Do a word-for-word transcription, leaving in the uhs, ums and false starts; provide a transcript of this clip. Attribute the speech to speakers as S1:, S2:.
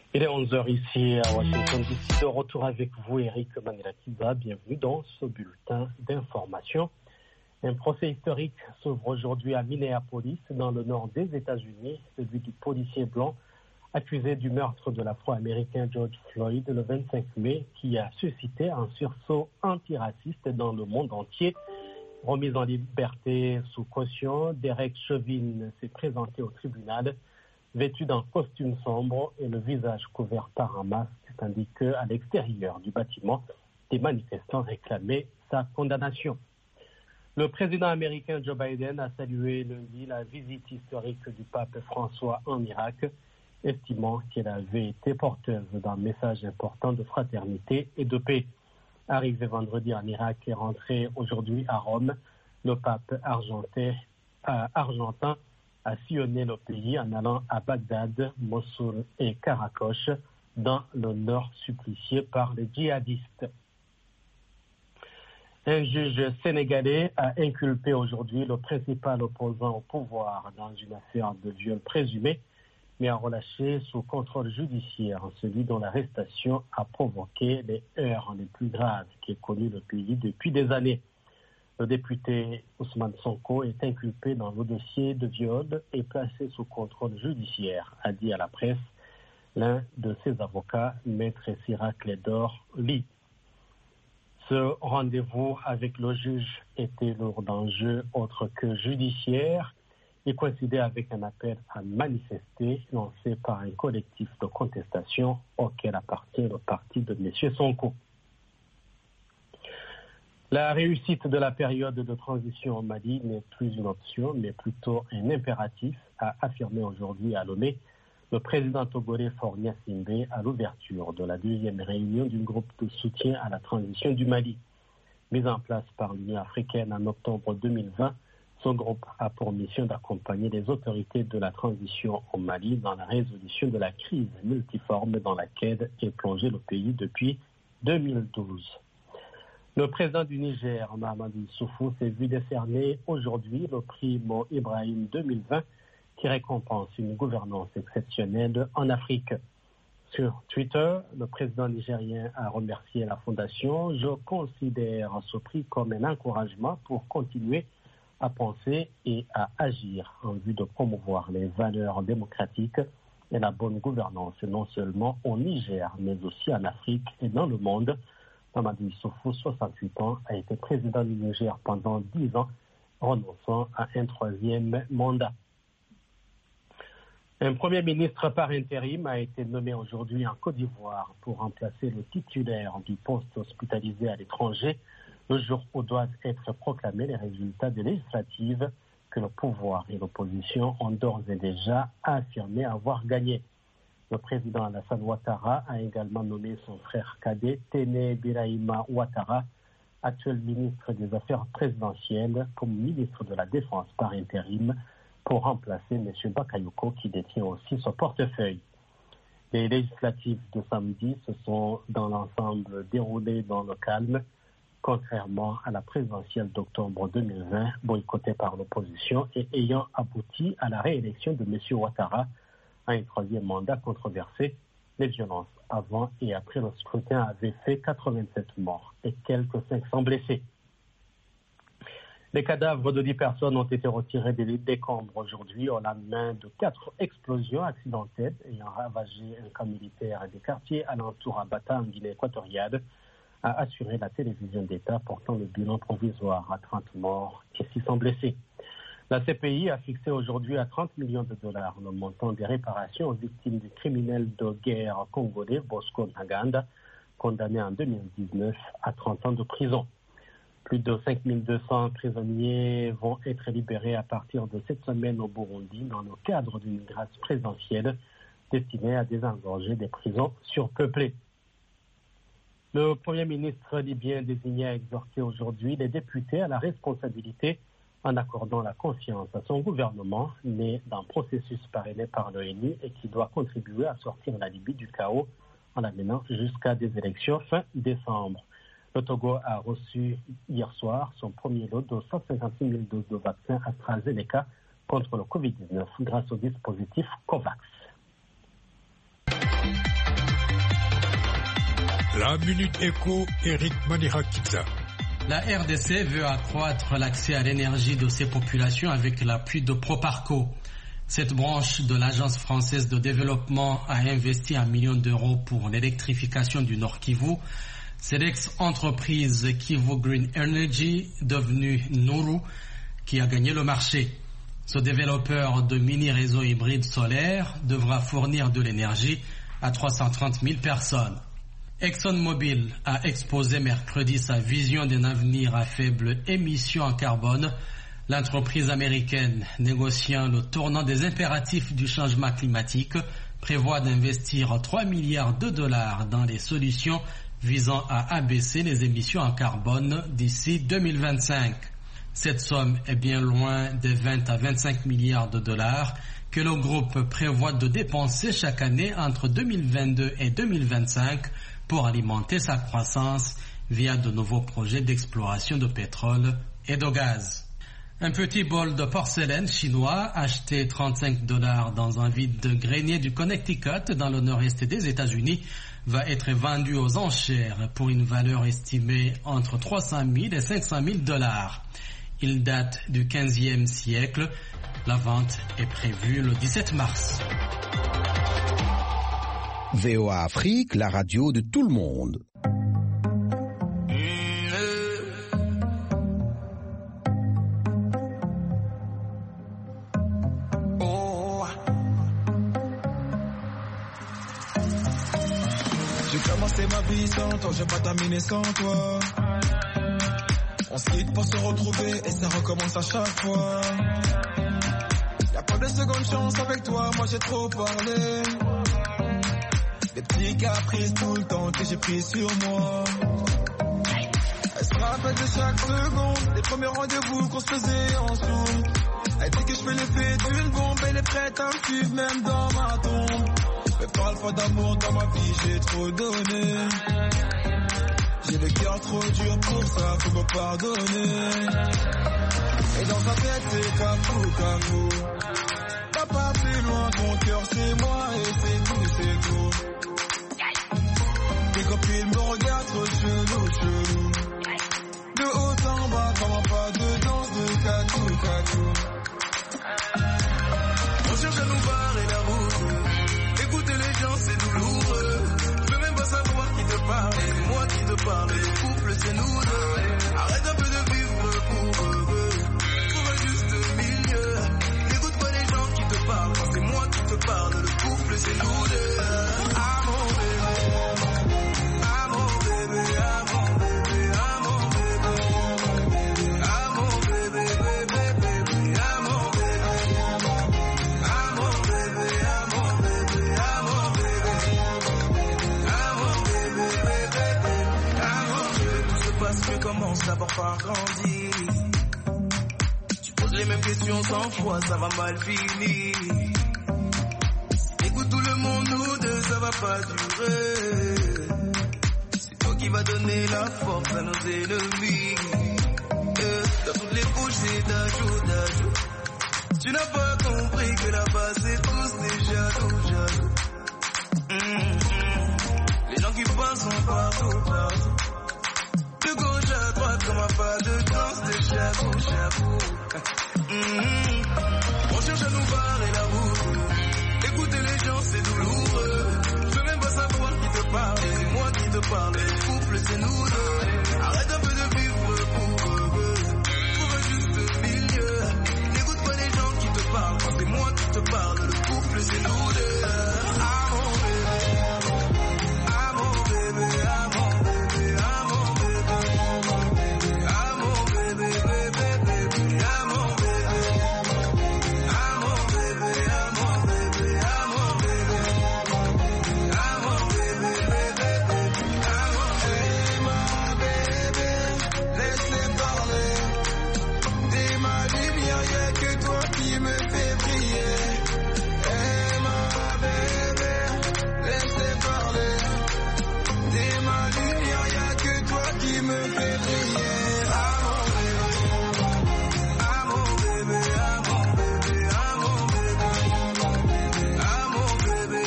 S1: Il est onze heures ici à Washington D C. De retour avec vous, Eric Manirakiza. Bienvenue dans ce bulletin d'information. Un procès historique s'ouvre aujourd'hui à Minneapolis, dans le nord des États-Unis, celui du policier blanc accusé du meurtre de l'Afro-Américain George Floyd le vingt-cinq mai, qui a suscité un sursaut antiraciste dans le monde entier. Remis en liberté sous caution, Derek Chauvin s'est présenté au tribunal vêtu d'un costume sombre et le visage couvert par un masque, tandis qu'à l'extérieur du bâtiment, des manifestants réclamaient sa condamnation. Le président américain Joe Biden a salué lundi la visite historique du pape François en Irak, estimant qu'elle avait été porteuse d'un message important de fraternité et de paix. Arrivé vendredi en Irak et rentré aujourd'hui à Rome, le pape argentin, euh, argentin a sillonné le pays en allant à Bagdad, Mossoul et Karakoche, dans le nord supplicié par les djihadistes. Un juge sénégalais a inculpé aujourd'hui le principal opposant au pouvoir dans une affaire de viol présumé, mais a relâché sous contrôle judiciaire celui dont l'arrestation a provoqué les heurts les plus graves qui est connu le pays depuis des années. Le député Ousmane Sonko est inculpé dans le dossier de viol et placé sous contrôle judiciaire, a dit à la presse l'un de ses avocats, maître Sirac Ledor Ly. Ce rendez-vous avec le juge était lourd d'enjeux autres que judiciaires. Il coïncidait avec un appel à manifester lancé par un collectif de contestation auquel appartient le parti de M. Sonko. La réussite de la période de transition au Mali n'est plus une option, mais plutôt un impératif, a affirmé aujourd'hui à Lomé le président togolais Faure Gnassingbé à l'ouverture de la deuxième réunion du groupe de soutien à la transition du Mali. Mise en place par l'Union africaine en octobre deux mille vingt, ce groupe a pour mission d'accompagner les autorités de la transition au Mali dans la résolution de la crise multiforme dans laquelle est plongé le pays depuis deux mille douze. Le président du Niger, Mahamadou Issoufou, s'est vu décerner aujourd'hui le prix Mo Ibrahim deux mille vingt qui récompense une gouvernance exceptionnelle en Afrique. Sur Twitter, le président nigérien a remercié la fondation. Je considère ce prix comme un encouragement pour continuer à penser et à agir en vue de promouvoir les valeurs démocratiques et la bonne gouvernance, non seulement au Niger, mais aussi en Afrique et dans le monde. Mahamadou Issoufou, soixante-huit ans, a été président du Niger pendant dix ans, renonçant à un troisième mandat. Un premier ministre par intérim a été nommé aujourd'hui en Côte d'Ivoire pour remplacer le titulaire du poste hospitalisé à l'étranger le jour où doivent être proclamés les résultats des législatives que le pouvoir et l'opposition ont d'ores et déjà affirmé avoir gagné. Le président Alassane Ouattara a également nommé son frère cadet Téné Birahima Ouattara, actuel ministre des Affaires présidentielles, comme ministre de la Défense par intérim pour remplacer M. Bakayoko qui détient aussi son portefeuille. Les législatives de samedi se sont dans l'ensemble déroulées dans le calme, contrairement à la présidentielle d'octobre deux mille vingt, boycottée par l'opposition et ayant abouti à la réélection de M. Ouattara à un troisième mandat controversé. Les violences avant et après le scrutin avaient fait quatre-vingt-sept morts et quelques cinq cents blessés. Les cadavres de dix personnes ont été retirés des décombres aujourd'hui au lendemain de quatre explosions accidentelles ayant ravagé un camp militaire et des quartiers alentours à Bata en Guinée équatoriale, a assuré la télévision d'État portant le bilan provisoire à trente morts et six cents blessés. La C P I a fixé aujourd'hui à trente millions de dollars le montant des réparations aux victimes du criminel de guerre congolais Bosco Ntaganda, condamné en deux mille dix-neuf à trente ans de prison. Plus de cinq mille deux cents prisonniers vont être libérés à partir de cette semaine au Burundi dans le cadre d'une grâce présidentielle destinée à désengorger des prisons surpeuplées. Le Premier ministre libyen désigné a exhorté aujourd'hui les députés à la responsabilité en accordant la confiance à son gouvernement, né d'un processus parrainé par l'ONU et qui doit contribuer à sortir la Libye du chaos en l'amenant jusqu'à des élections fin décembre. Le Togo a reçu hier soir son premier lot de cent cinquante-six mille doses de vaccin AstraZeneca contre le covid dix-neuf grâce au dispositif COVAX.
S2: La Minute Éco, Eric Manirakitza.
S3: La R D C veut accroître l'accès à l'énergie de ses populations avec l'appui de Proparco. Cette branche de l'Agence française de développement a investi un million d'euros pour l'électrification du Nord Kivu. C'est l'ex-entreprise Kivu Green Energy, devenue Nuru, qui a gagné le marché. Ce développeur de mini-réseaux hybrides solaires devra fournir de l'énergie à trois cent trente mille personnes. ExxonMobil a exposé mercredi sa vision d'un avenir à faible émission en carbone. L'entreprise américaine, négociant le tournant des impératifs du changement climatique, prévoit d'investir trois milliards de dollars dans les solutions visant à abaisser les émissions en carbone d'ici deux mille vingt-cinq. Cette somme est bien loin des vingt à vingt-cinq milliards de dollars que le groupe prévoit de dépenser chaque année entre deux mille vingt-deux et deux mille vingt-cinq pour alimenter sa croissance via de nouveaux projets d'exploration de pétrole et de gaz. Un petit bol de porcelaine chinois acheté trente-cinq dollars dans un vide-grenier du Connecticut dans le nord-est des États-Unis va être vendu aux enchères pour une valeur estimée entre trois cent mille et cinq cent mille dollars. Il date du quinzième siècle. La vente est prévue le dix-sept mars.
S4: V O A Afrique, la radio de tout le monde.
S5: J'ai commencé ma vie sans toi, j'ai pas terminé sans toi. On se quitte pour se retrouver et ça recommence à chaque fois. Y'a pas de seconde chance avec toi, moi j'ai trop parlé. Des petits caprices tout le temps que j'ai pris sur moi. Elle se rappelle de chaque seconde, des premiers rendez-vous qu'on se faisait en zoom. Elle dit que je fais l'effet d'une bombe, elle est prête à me suivre même dans ma tombe. Mais parle pas d'amour dans ma vie, j'ai trop donné. J'ai le cœur trop dur pour ça, faut me pardonner. Et dans sa tête c'est cafou, cafou. T'as pas plus loin, ton cœur c'est moi et c'est tout, c'est tout. Tes copines me regardent trop chelou, chelou. De haut en bas, comment pas de danse de catou, catou. On cherche à nous barrer la route. Écouter les gens c'est douloureux. Je veux même pas savoir qui te parle. C'est moi qui te parle. Le couple c'est nous deux. Arrête un peu de vivre pour eux. Trouve un juste milieu. N'écoute pas les gens qui te parlent. C'est moi qui te parle. Le couple c'est nous deux. Ah mon bébé. Ah mon bébé. Ah mon bébé. Ah mon bébé. Ah mon bébé. Bébé bébé. Ah mon bébé. Ah mon bébé. Ah mon bébé. Ah mon bébé. Ah mon bébé. Bébé bébé. Ah mon bébé. Tout se passe mieux, commence d'abord par grandir. Tu poses les mêmes questions cent fois, ça va mal finir. Écoute tout le monde, nous deux, ça va pas durer. C'est toi qui vas donner la force à nos ennemis. Euh, dans toutes les bouches, c'est d'ajout, d'ajout. Tu n'as pas compris que là-bas, c'est tous des jaloux, jaloux. Mmh. Les gens qui passent sont partout, partout. De gauche à droite, comme un pas de danse, de chapeau, chapeau. Mmh. On cherche à nous barrer la route. Écouter les gens, c'est douloureux. Je veux même pas savoir qui te parle. C'est moi qui te parle. Le couple, c'est nous deux.